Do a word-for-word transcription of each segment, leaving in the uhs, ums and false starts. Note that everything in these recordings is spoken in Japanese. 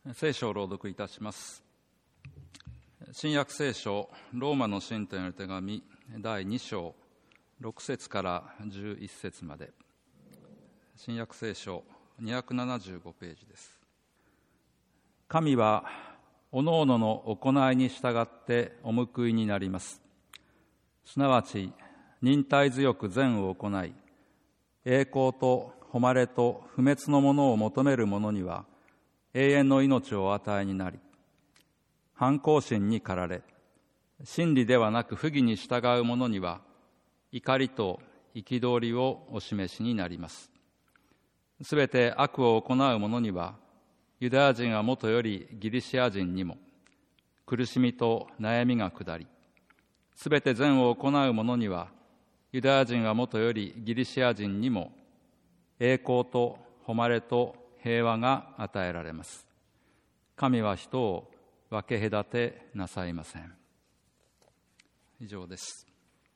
聖書を朗読いたします。新約聖書ローマの信徒への手紙だいに章ろく節からじゅういち節まで。新約聖書にひゃくななじゅうごページです。神はおのおのの行いに従ってお報いになります。すなわち忍耐強く善を行い、栄光と誉れと不滅のものを求める者には永遠の命をお与えになり、反抗心に駆られ、真理ではなく不義に従う者には怒りと憤りをお示しになります。すべて悪を行う者には、ユダヤ人はもとよりギリシア人にも苦しみと悩みが下り、すべて善を行う者には、ユダヤ人はもとよりギリシア人にも栄光と誉れと平和が与えられます。神は人を分け隔てなさいません。以上です。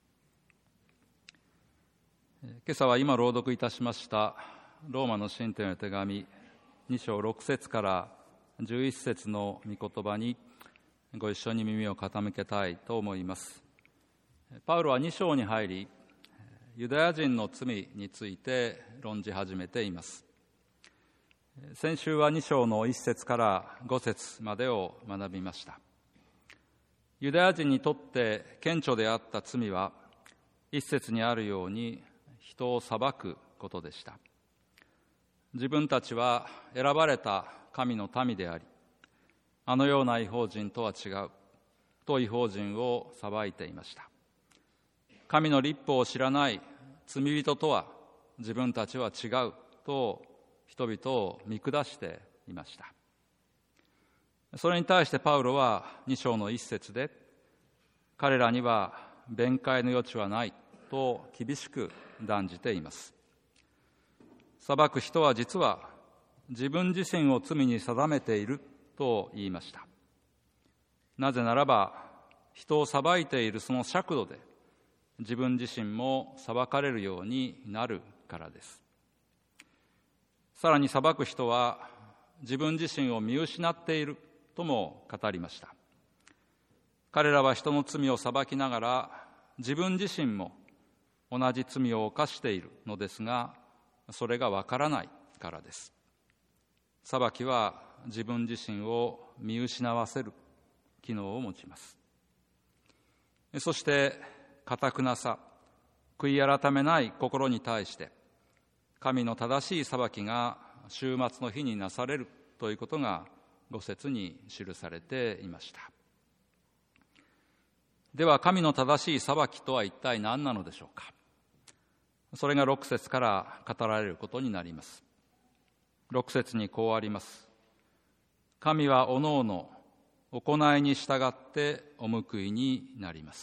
今朝は今朗読いたしましたローマの信徒への手紙に章ろく節からじゅういち節の御言葉にご一緒に耳を傾けたいと思います。パウロはに章に入り、ユダヤ人の罪について論じ始めています。先週はに章のいち節からご節までを学びました。ユダヤ人にとって顕著であった罪は、一節にあるように人を裁くことでした。自分たちは選ばれた神の民であり、あのような異邦人とは違うと異邦人を裁いていました。神の律法を知らない罪人とは自分たちは違うと人々を見下していました。それに対してパウロはに章の一節で、彼らには弁解の余地はないと厳しく断じています。裁く人は実は自分自身を罪に定めていると言いました。なぜならば、人を裁いているその尺度で自分自身も裁かれるようになるからです。さらに裁く人は自分自身を見失っているとも語りました。彼らは人の罪を裁きながら自分自身も同じ罪を犯しているのですが、それがわからないからです。裁きは自分自身を見失わせる機能を持ちます。そして固くなさ、悔い改めない心に対して神の正しい裁きが終末の日になされるということがご節に記されていました。では神の正しい裁きとは一体何なのでしょうか。それがろく節から語られることになります。ろく節にこうあります。神はおのおの行いに従ってお報いになります。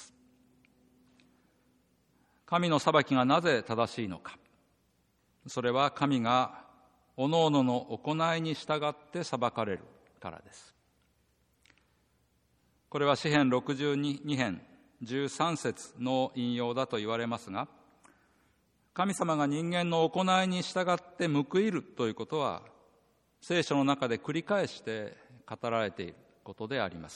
神の裁きがなぜ正しいのか。それは神がおのおのの行いに従って裁かれるからです。これは詩編ろくじゅうに編じゅうさん節の引用だと言われますが、神様が人間の行いに従って報いるということは、聖書の中で繰り返して語られていることであります。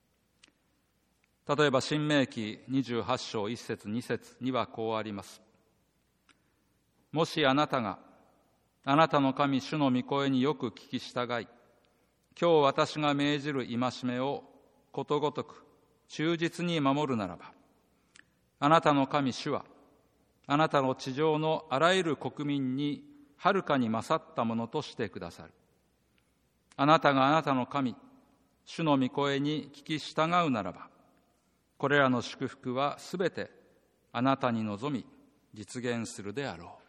例えば申命記にじゅうはち章いち節に節にはこうあります。もしあなたがあなたの神主の御声によく聞き従い、今日私が命じる戒めをことごとく忠実に守るならば、あなたの神主はあなたの地上のあらゆる国民にはるかに勝ったものとしてくださる。あなたがあなたの神主の御声に聞き従うならば、これらの祝福はすべてあなたに望み実現するであろう。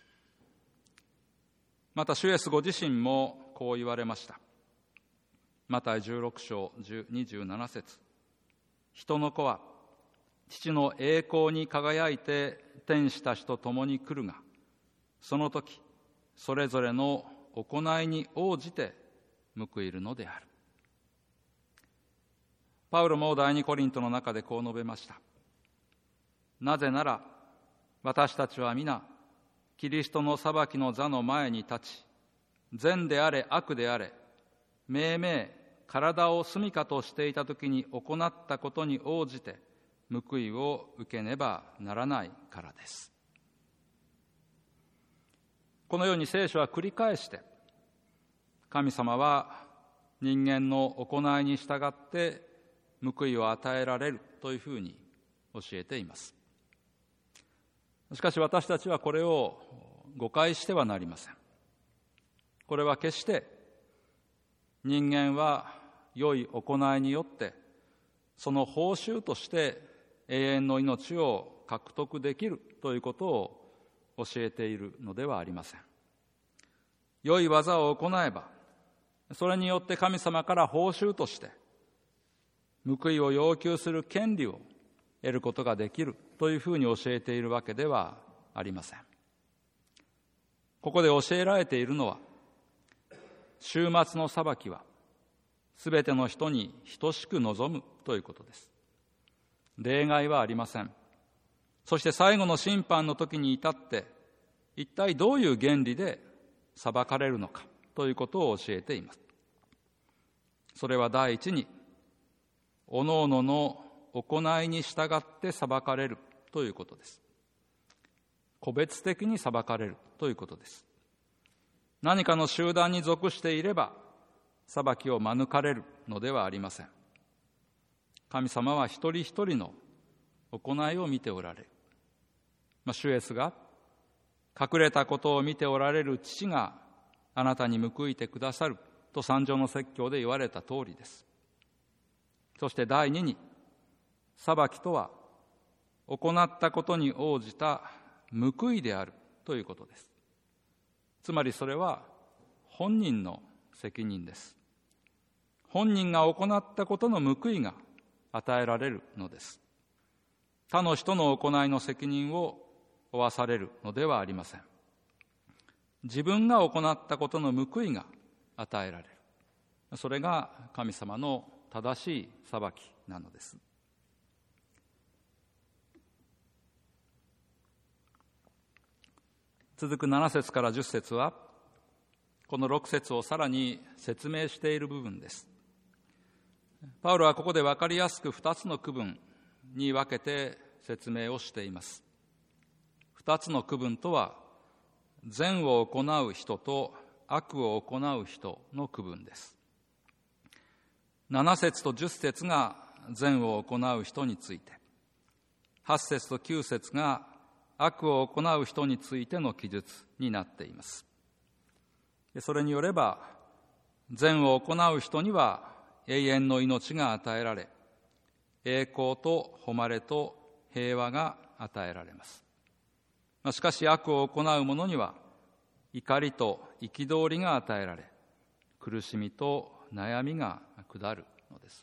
また主イエスご自身もこう言われました。マタイじゅうろく章にじゅうなな節、人の子は父の栄光に輝いて天使たちと共に来るが、その時それぞれの行いに応じて報いるのである。パウロも第二コリントの中でこう述べました。なぜなら私たちは皆キリストの裁きの座の前に立ち、善であれ悪であれ命名、体を住処としていたときに行ったことに応じて報いを受けねばならないからです。このように聖書は繰り返して、神様は人間の行いに従って報いを与えられるというふうに教えています。しかし私たちはこれを誤解してはなりません。これは決して人間は良い行いによってその報酬として永遠の命を獲得できるということを教えているのではありません。良い技を行えばそれによって神様から報酬として報いを要求する権利を得ることができるというふうに教えているわけではありません。ここで教えられているのは、終末の裁きはすべての人に等しく望むということです。例外はありません。そして最後の審判の時に至って一体どういう原理で裁かれるのかということを教えています。それは第一に、おのおのの行いに従って裁かれるということです。個別的に裁かれるということです。何かの集団に属していれば裁きを免れるのではありません。神様は一人一人の行いを見ておられる。まあ、主イエスが隠れたことを見ておられる父があなたに報いてくださると三条の説教で言われた通りです。そして第二に、裁きとは行ったことに応じた報いであるということです。つまりそれは本人の責任です。本人が行ったことの報いが与えられるのです。他の人の行いの責任を負わされるのではありません。自分が行ったことの報いが与えられる。それが神様の正しい裁きなのです。続くなな節からじゅっ節は、このろく節をさらに説明している部分です。パウロはここで分かりやすくふたつの区分に分けて説明をしています。ふたつの区分とは、善を行う人と悪を行う人の区分です。なな節とじゅっ節が善を行う人について、はち節ときゅう節が悪を行う人についての記述になっています。それによれば、善を行う人には永遠の命が与えられ、栄光と誉れと平和が与えられます。しかし悪を行う者には怒りと憤りが与えられ、苦しみと悩みが下るのです。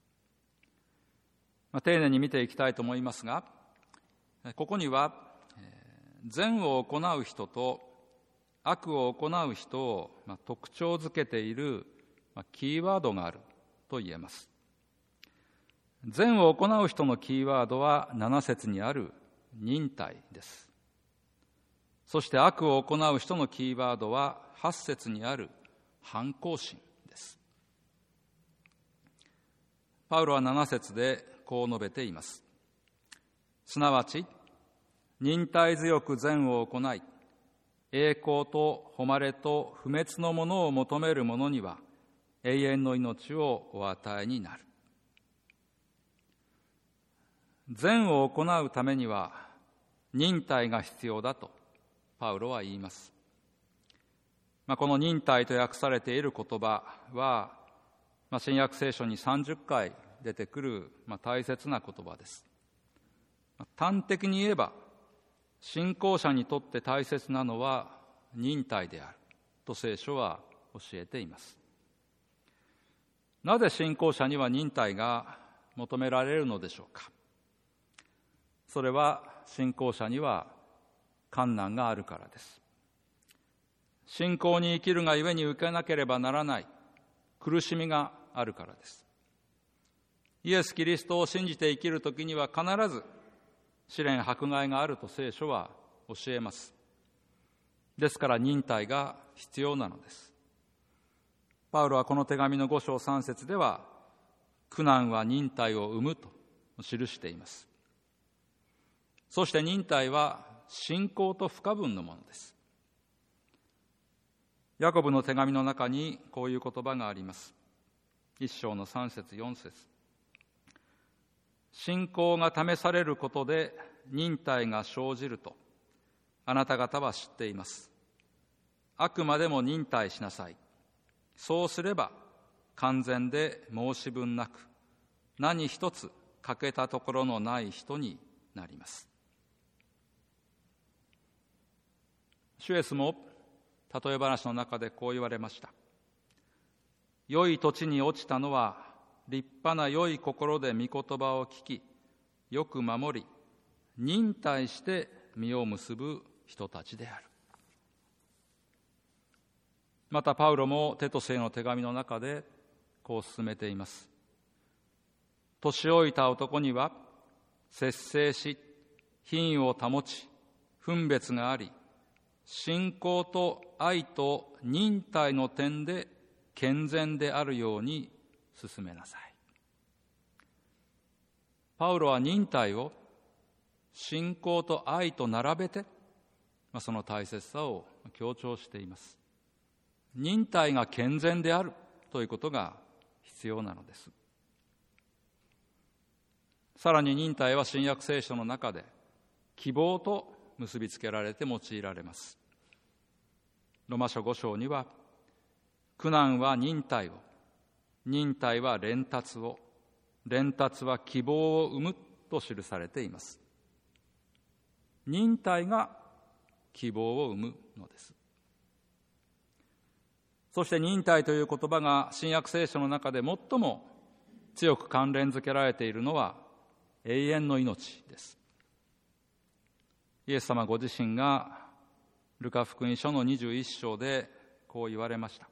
まあ、丁寧に見ていきたいと思いますが、ここには善を行う人と悪を行う人を特徴づけているキーワードがあると言えます。善を行う人のキーワードはなな節にある忍耐です。そして悪を行う人のキーワードははち節にある反抗心です。パウロはなな節でこう述べています。すなわち、忍耐強く善を行い、栄光と誉れと不滅のものを求める者には永遠の命をお与えになる。善を行うためには忍耐が必要だとパウロは言います。まあ、この忍耐と訳されている言葉は、まあ、新約聖書にさんじゅっかい出てくる、まあ、大切な言葉です。端的に言えば、信仰者にとって大切なのは忍耐であると聖書は教えています。なぜ信仰者には忍耐が求められるのでしょうか。それは信仰者には困難があるからです。信仰に生きるがゆえに受けなければならない苦しみがあるからです。イエス・キリストを信じて生きるときには必ず試練迫害があると聖書は教えます。ですから忍耐が必要なのです。 パウロはこの手紙のご章さん節では、苦難は忍耐を生むと記しています。そして忍耐は信仰と不可分のものです。ヤコブの手紙の中にこういう言葉があります。一章の三節四節。信仰が試されることで忍耐が生じるとあなた方は知っています。あくまでも忍耐しなさい。そうすれば完全で申し分なく、何一つ欠けたところのない人になります。主イエスも例え話の中でこう言われました。良い土地に落ちたのは立派な良い心で御言葉を聞き、よく守り、忍耐して実を結ぶ人たちである。またパウロもテトスへの手紙の中でこう進めています。年老いた男には節制し、品を保ち、分別があり、信仰と愛と忍耐の点で健全であるように進めなさい。パウロは忍耐を信仰と愛と並べて、まあ、その大切さを強調しています。忍耐が健全であるということが必要なのです。さらに忍耐は新約聖書の中で希望と結びつけられて用いられます。ロマ書ご章には、苦難は忍耐を、忍耐は連達を、連達は希望を生むと記されています。忍耐が希望を生むのです。そして忍耐という言葉が新約聖書の中で最も強く関連づけられているのは永遠の命です。イエス様ご自身がルカ福音書のにじゅういっ章でこう言われました。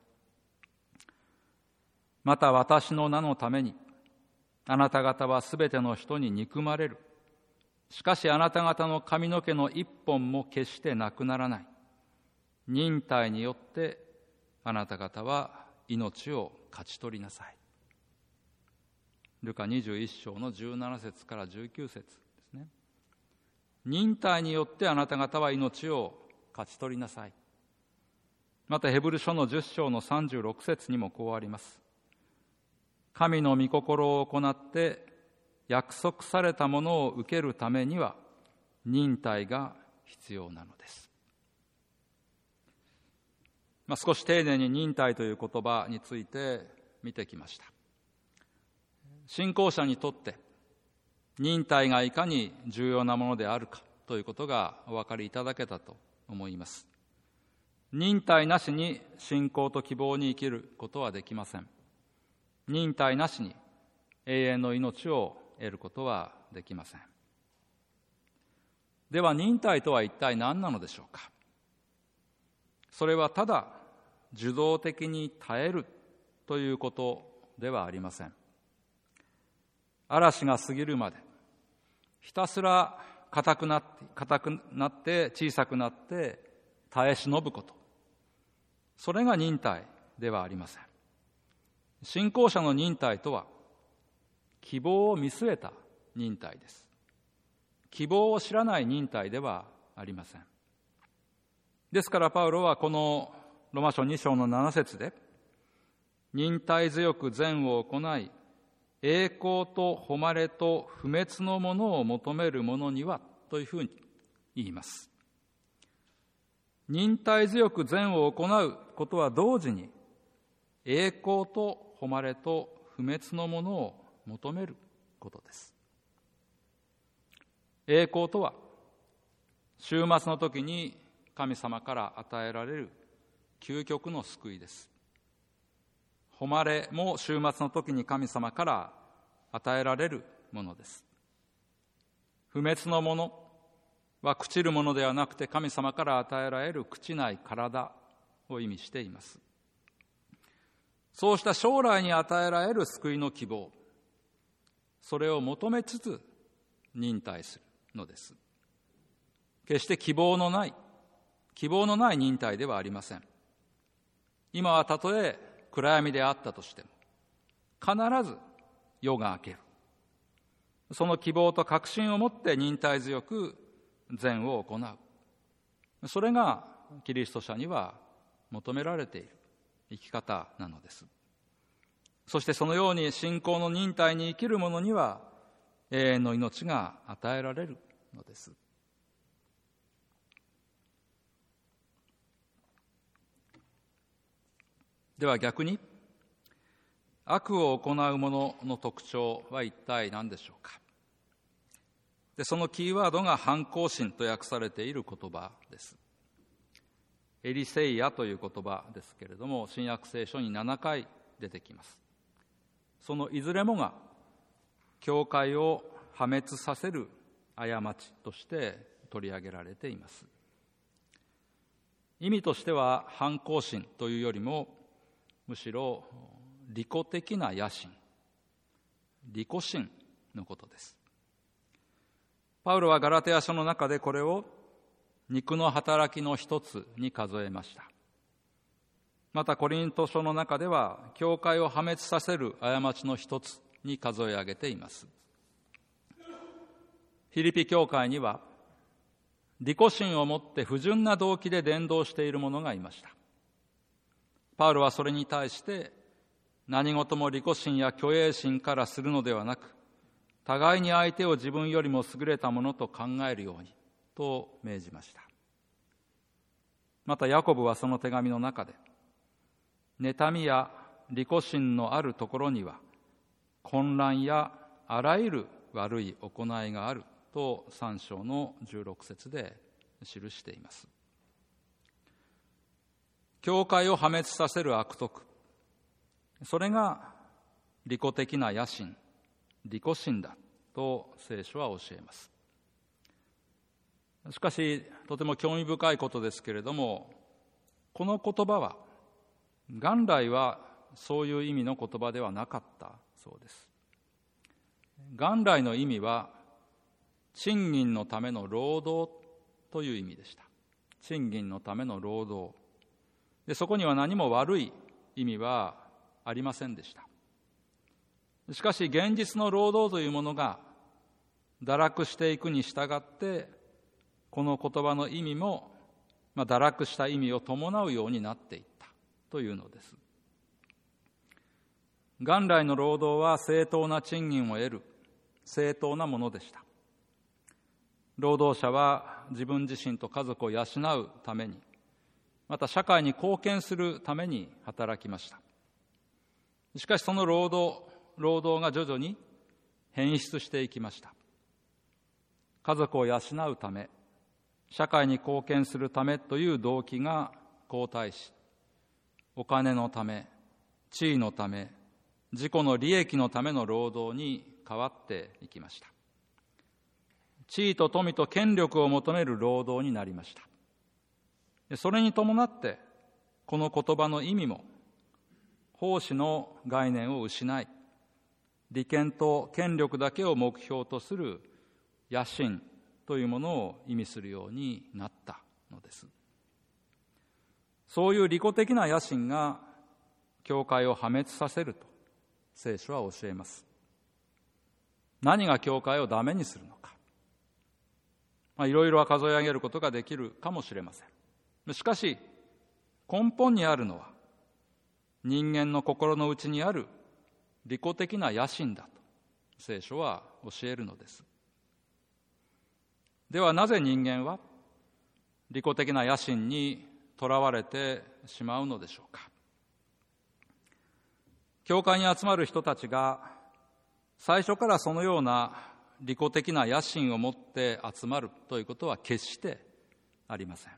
また私の名のためにあなた方はすべての人に憎まれる。しかしあなた方の髪の毛の一本も決してなくならない。忍耐によってあなた方は命を勝ち取りなさい。ルカにじゅういっ章のじゅうなな節からじゅうきゅう節ですね。忍耐によってあなた方は命を勝ち取りなさい。またヘブル書のじゅっ章のさんじゅうろく節にもこうあります。神の御心を行って約束されたものを受けるためには忍耐が必要なのです。まあ、少し丁寧に忍耐という言葉について見てきました。信仰者にとって忍耐がいかに重要なものであるかということがお分かりいただけたと思います。忍耐なしに信仰と希望に生きることはできません。忍耐なしに永遠の命を得ることはできません。では忍耐とは一体何なのでしょうか。それはただ受動的に耐えるということではありません。嵐が過ぎるまでひたすら硬くなって硬くなって小さくなって耐え忍ぶこと、それが忍耐ではありません。信仰者の忍耐とは希望を見据えた忍耐です。希望を知らない忍耐ではありません。ですからパウロはこのロマ書に章のなな節で、忍耐強く善を行い栄光と誉れと不滅のものを求める者にはというふうに言います。忍耐強く善を行うことは同時に栄光と誉れと不滅のものを求めることです。栄光とは終末の時に神様から与えられる究極の救いです。誉れも終末の時に神様から与えられるものです。不滅のものは朽ちるものではなくて神様から与えられる朽ちない体を意味しています。そうした将来に与えられる救いの希望、それを求めつつ忍耐するのです。決して希望のない希望のない忍耐ではありません。今はたとえ暗闇であったとしても、必ず夜が明ける。その希望と確信を持って忍耐強く善を行う。それがキリスト者には求められている生き方なのです。そしてそのように信仰の忍耐に生きる者には永遠の命が与えられるのです。では逆に、悪を行う者の特徴は一体何でしょうか。で、そのキーワードが反抗心と訳されている言葉です。エリセイアという言葉ですけれども、新約聖書にななかい出てきます。そのいずれもが教会を破滅させる過ちとして取り上げられています。意味としては反抗心というよりも、むしろ利己的な野心、利己心のことです。パウロはガラテヤ書の中でこれを肉の働きの一つに数えました。またコリント書の中では教会を破滅させる過ちの一つに数え上げています。フィリピ教会には利己心を持って不純な動機で伝道している者がいました。パウロはそれに対して、何事も利己心や虚栄心からするのではなく、互いに相手を自分よりも優れたものと考えるようにと命じました。またヤコブはその手紙の中で、妬みや利己心のあるところには混乱やあらゆる悪い行いがあるとさん章のじゅうろく節で記しています。教会を破滅させる悪徳、それが利己的な野心、利己心だと聖書は教えます。しかしとても興味深いことですけれども、この言葉は元来はそういう意味の言葉ではなかったそうです。元来の意味は賃金のための労働という意味でした。賃金のための労働で、そこには何も悪い意味はありませんでした。しかし現実の労働というものが堕落していくに従って、この言葉の意味も、まあ、堕落した意味を伴うようになっていったというのです。元来の労働は正当な賃金を得る正当なものでした。労働者は自分自身と家族を養うために、また社会に貢献するために働きました。しかしその労働、労働が徐々に変質していきました。家族を養うため、社会に貢献するためという動機が後退し、お金のため、地位のため、自己の利益のための労働に変わっていきました。地位と富と権力を求める労働になりました。それに伴って、この言葉の意味も奉仕の概念を失い、利権と権力だけを目標とする野心というものを意味するようになったのです。そういう利己的な野心が教会を破滅させると聖書は教えます。何が教会をダメにするのか、まあ、いろいろは数え上げることができるかもしれません。しかし根本にあるのは人間の心の内にある利己的な野心だと聖書は教えるのです。ではなぜ人間は利己的な野心にとらわれてしまうのでしょうか。教会に集まる人たちが最初からそのような利己的な野心を持って集まるということは決してありません。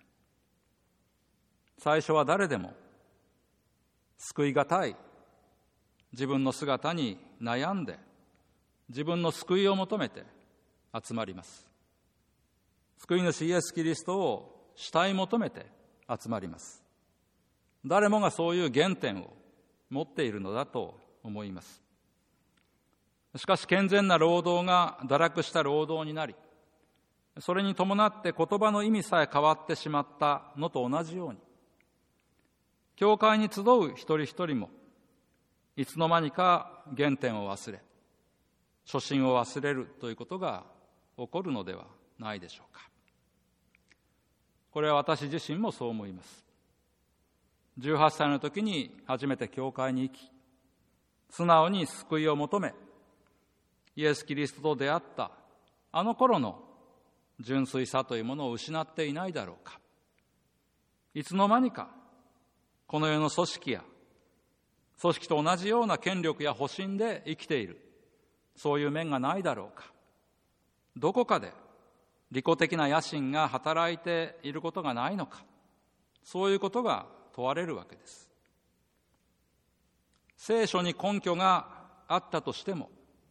最初は誰でも救いがたい自分の姿に悩んで自分の救いを求めて集まります。救い主イエス・キリストを慕い求めて集まります。誰もがそういう原点を持っているのだと思います。しかし健全な労働が堕落した労働になり、それに伴って言葉の意味さえ変わってしまったのと同じように、教会に集う一人一人もいつの間にか原点を忘れ、初心を忘れるということが起こるのではないでしょうか。これは私自身もそう思います。じゅうはっさいの時に初めて教会に行き、素直に救いを求め、イエス・キリストと出会ったあの頃の純粋さというものを失っていないだろうか。いつの間にかこの世の組織や組織と同じような権力や保身で生きている、そういう面がないだろうか。どこかで利己的な野心が働いていることがないのか。そういうことが問われるわけです。聖書に根拠があったとしても、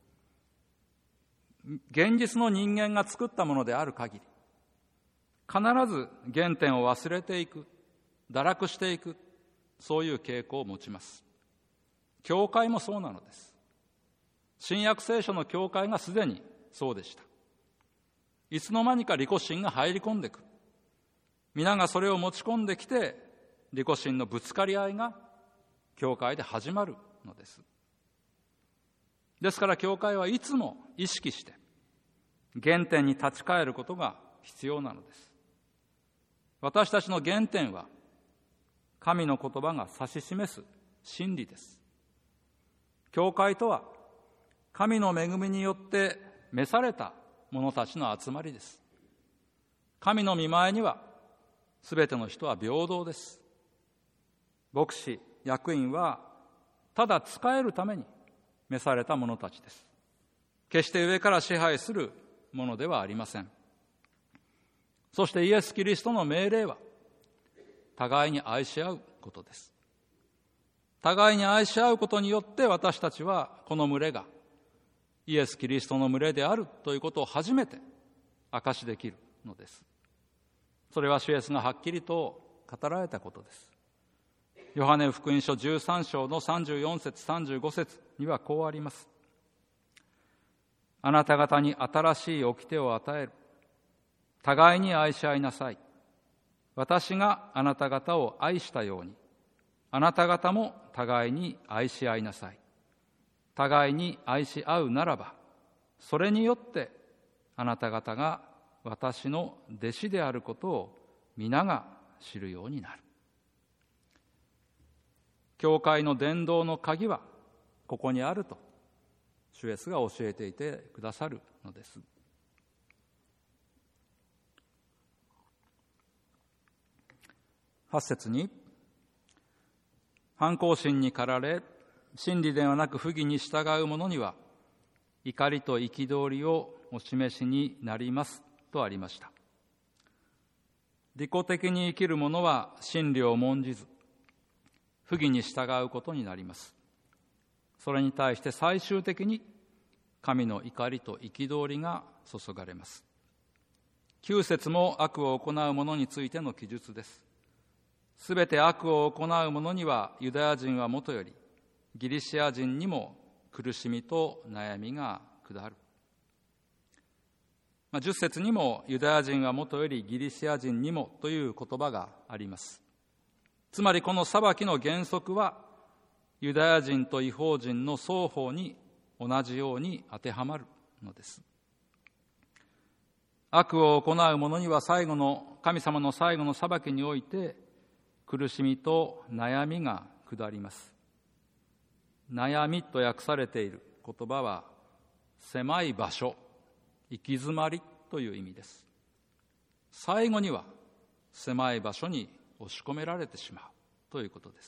現実の人間が作ったものである限り、必ず原点を忘れていく、堕落していく、そういう傾向を持ちます。教会もそうなのです。新約聖書の教会がすでにそうでした。いつの間にか利己心が入り込んでくる。皆がそれを持ち込んできて、利己心のぶつかり合いが教会で始まるのです。ですから教会はいつも意識して原点に立ち返ることが必要なのです。私たちの原点は神の言葉が指し示す真理です。教会とは神の恵みによって召された者たちの集まりです。神の御前にはすべての人は平等です。牧師、役員はただ仕えるために召された者たちです。決して上から支配するものではありません。そしてイエス・キリストの命令は互いに愛し合うことです。互いに愛し合うことによって私たちはこの群れがイエス・キリストの群れであるということを初めて証しできるのです。それは主イエスがはっきりと語られたことです。ヨハネ福音書じゅうさん章のさんじゅうよん節さんじゅうご節にはこうあります。あなた方に新しい掟を与える。互いに愛し合いなさい。私があなた方を愛したように、あなた方も互いに愛し合いなさい。互いに愛し合うならば、それによってあなた方が私の弟子であることを皆が知るようになる。教会の伝道の鍵はここにあると主イエスが教えていてくださるのです。はち節に、反抗心に駆られ真理ではなく不義に従う者には怒りと憤りをお示しになりますとありました。利己的に生きる者は真理を重んじず不義に従うことになります。それに対して最終的に神の怒りと憤りが注がれます。きゅう節も悪を行う者についての記述です。すべて悪を行う者にはユダヤ人はもとよりギリシア人にも苦しみと悩みが下る。まあ、じゅっ節にもユダヤ人はもとよりギリシア人にもという言葉があります。つまりこの裁きの原則はユダヤ人と異邦人の双方に同じように当てはまるのです。悪を行う者には最後の神様の最後の裁きにおいて苦しみと悩みが下ります。悩みと訳されている言葉は狭い場所、行き詰まりという意味です。最後には狭い場所に押し込められてしまうということです。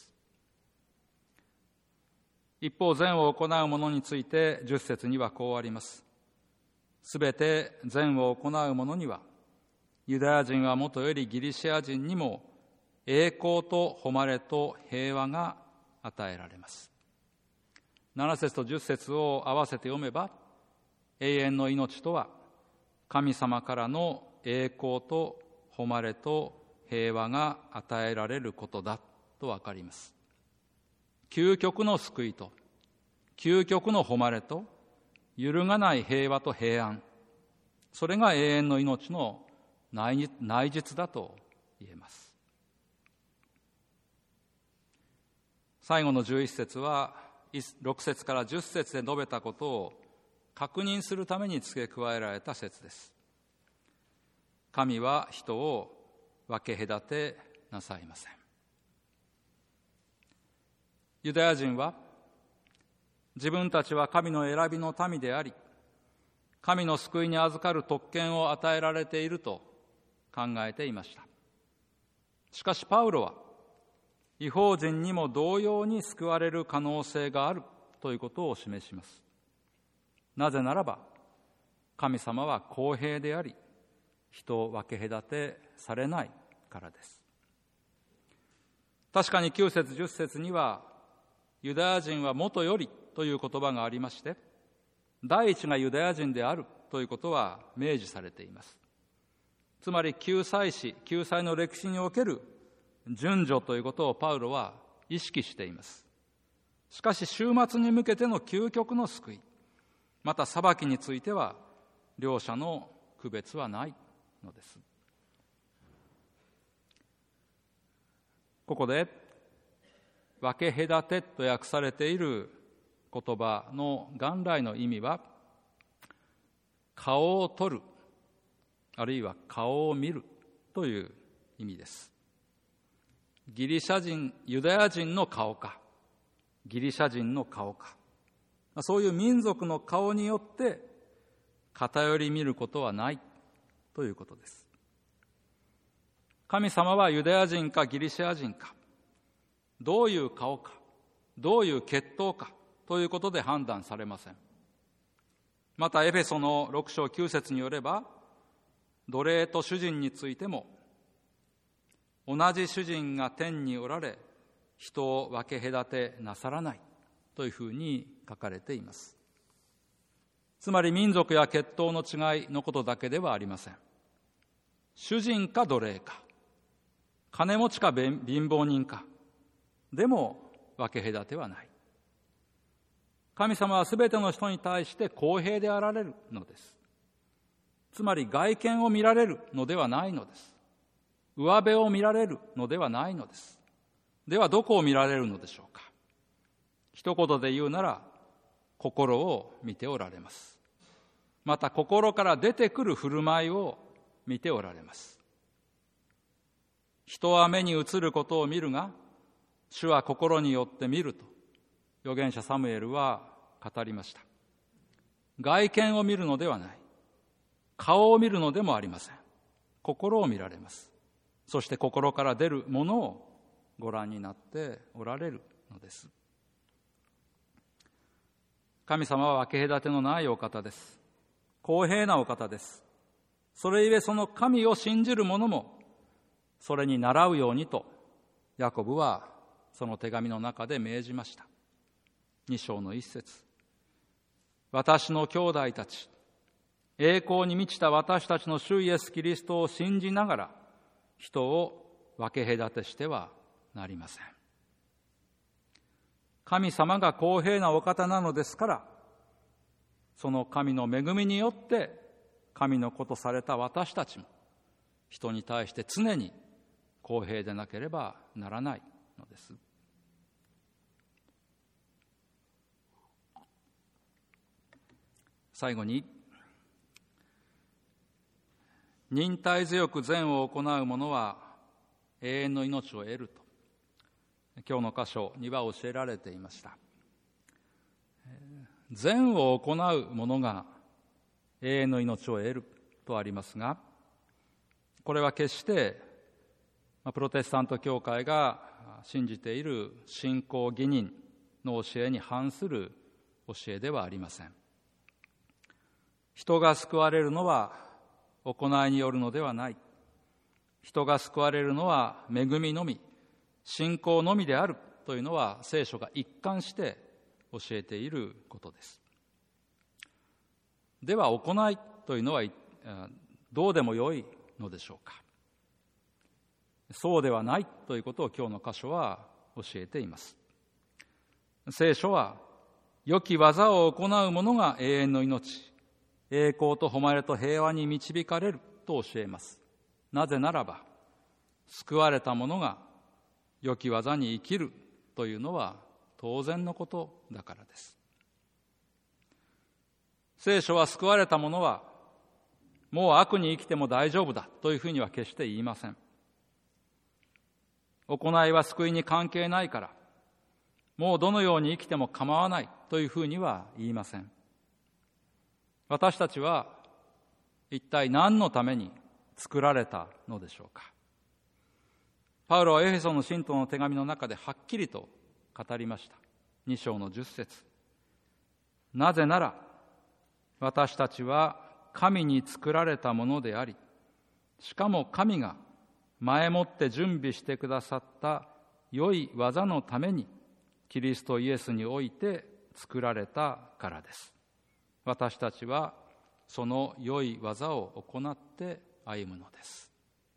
一方、善を行う者についてじゅっ節にはこうあります。すべて善を行う者にはユダヤ人はもとよりギリシア人にも栄光と誉れと平和が与えられます。なな節とじゅっ節を合わせて読めば、永遠の命とは神様からの栄光と誉れと平和が与えられることだとわかります。究極の救いと究極の誉れと揺るがない平和と平安、それが永遠の命の内実だと言えます。最後のじゅういち節はろく節からじゅっ節で述べたことを確認するために付け加えられた節です。神は人を分け隔てなさいません。ユダヤ人は自分たちは神の選びの民であり、神の救いに預かる特権を与えられていると考えていました。しかしパウロは異邦人にも同様に救われる可能性があるということを示します。なぜならば神様は公平であり、人を分け隔てされないからです。確かにきゅう節じゅっ節にはユダヤ人はもとよりという言葉がありまして、第一がユダヤ人であるということは明示されています。つまり救済史、救済の歴史における順序ということをパウロは意識しています。しかし終末に向けての究極の救い、また裁きについては両者の区別はないのです。ここで分け隔てと訳されている言葉の元来の意味は、顔を取る、あるいは顔を見るという意味です。ギリシャ人、ユダヤ人の顔か、ギリシャ人の顔か、そういう民族の顔によって偏り見ることはないということです。神様はユダヤ人かギリシャ人か、どういう顔か、どういう血統かということで判断されません。またエフェソのろく章きゅう節によれば、奴隷と主人についても同じ主人が天におられ、人を分け隔てなさらないというふうに書かれています。つまり民族や血統の違いのことだけではありません。主人か奴隷か、金持ちか貧乏人かでも分け隔てはない。神様はすべての人に対して公平であられるのです。つまり外見を見られるのではないのです。上辺を見られるのではないのです。ではどこを見られるのでしょうか。一言で言うなら、心を見ておられます。また心から出てくる振る舞いを見ておられます。人は目に映ることを見るが、主は心によって見ると預言者サムエルは語りました。外見を見るのではない、顔を見るのでもありません。心を見られます。そして心から出るものをご覧になっておられるのです。神様は分け隔てのないお方です。公平なお方です。それゆえその神を信じる者もそれに倣うようにと、ヤコブはその手紙の中で命じました。に章の一節、私の兄弟たち、栄光に満ちた私たちの主イエスキリストを信じながら人を分け隔てしてはなりません。神様が公平なお方なのですから、その神の恵みによって神の子とされた私たちも人に対して常に公平でなければならないのです。最後に、忍耐強く善を行う者は永遠の命を得ると今日の箇所には教えられていました。善を行う者が永遠の命を得るとありますが、これは決してプロテスタント教会が信じている信仰義人の教えに反する教えではありません。人が救われるのは行いによるのではない。人が救われるのは恵みのみ、信仰のみであるというのは聖書が一貫して教えていることです。では行いというのはどうでもよいのでしょうか。そうではないということを今日の箇所は教えています。聖書は良き技を行う者が永遠の命、栄光と誉れと平和に導かれると教えます。なぜならば救われた者が良き技に生きるというのは当然のことだからです。聖書は救われた者はもう悪に生きても大丈夫だというふうには決して言いません。行いは救いに関係ないからもうどのように生きても構わないというふうには言いません。私たちは一体何のために作られたのでしょうか。パウロはエフェソの信徒の手紙の中ではっきりと語りました。に章のじゅっ節。なぜなら私たちは神に作られたものであり、しかも神が前もって準備してくださった良い技のためにキリストイエスにおいて作られたからです。私たちはその良い技を行って歩むのです。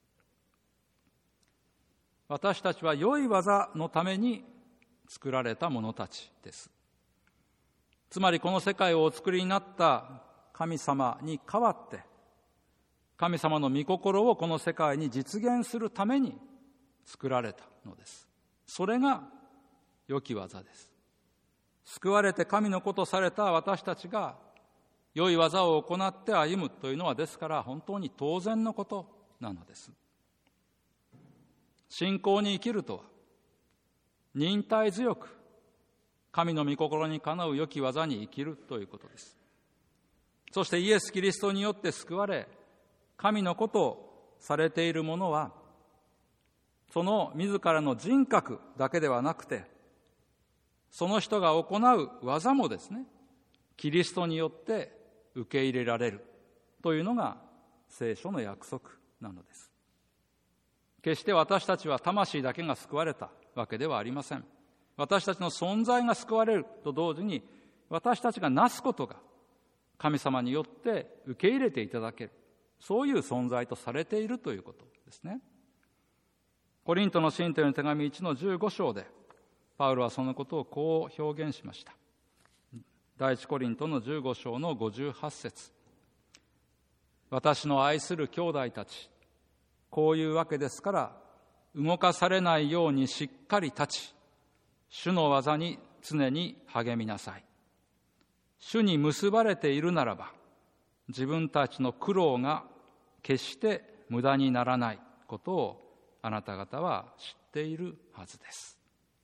私たちは良い技のために作られた者たちです。つまりこの世界をお作りになった神様に代わって神様の御心をこの世界に実現するために作られたのです。それが良き技です。救われて神の子とされた私たちが良い技を行って歩むというのはですから本当に当然のことなのです。信仰に生きるとは忍耐強く神の御心にかなう良き技に生きるということです。そしてイエス・キリストによって救われ神の子とされている者はその自らの人格だけではなくてその人が行う技もですねキリストによって受け入れられるというのが聖書の約束なのです。決して私たちは魂だけが救われたわけではありません。私たちの存在が救われると同時に私たちがなすことが神様によって受け入れていただける、そういう存在とされているということですね。コリントの信徒への手紙いちのじゅうご章でパウロはそのことをこう表現しました。第一コリントのじゅうご章のごじゅうはち節。私の愛する兄弟たち、こういうわけですから動かされないようにしっかり立ち、主の技に常に励みなさい。主に結ばれているならば自分たちの苦労が決して無駄にならないことをあなた方は知っているはずです。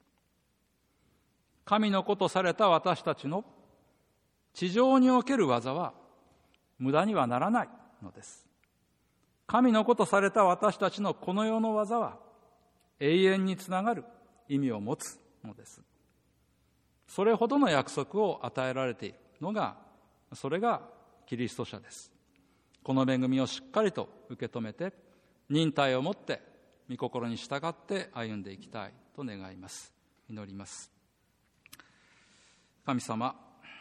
神の子とされた私たちの地上における技は無駄にはならないのです。神の子とされた私たちのこの世の技は永遠につながる意味を持つのです。それほどの約束を与えられているのが、それがキリスト者です。この恵みをしっかりと受け止めて忍耐を持って御心に従って歩んでいきたいと願います。祈ります。神様、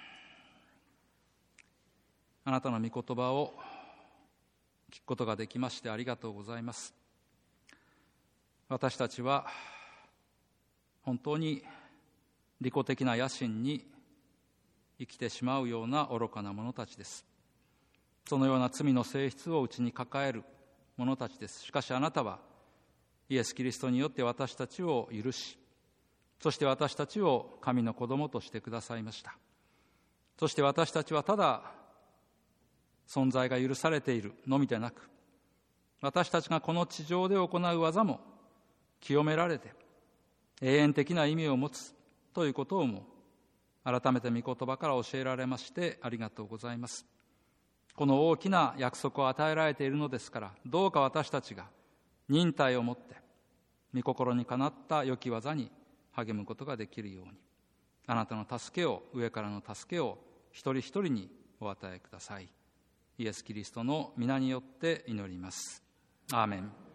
あなたの御言葉を聞くことができましてありがとうございます。私たちは本当に利己的な野心に生きてしまうような愚かな者たちです。そのような罪の性質を内に抱える者たちです。しかしあなたはイエス・キリストによって私たちを許し、そして私たちを神の子供としてくださいました。そして私たちはただ存在が許されているのみでなく、私たちがこの地上で行う技も清められて永遠的な意味を持つということをも改めて御言葉から教えられましてありがとうございます。この大きな約束を与えられているのですから、どうか私たちが忍耐を持って御心にかなった良き技に励むことができるように、あなたの助けを、上からの助けを一人一人にお与えください。イエス・キリストの皆によって祈ります。アーメン。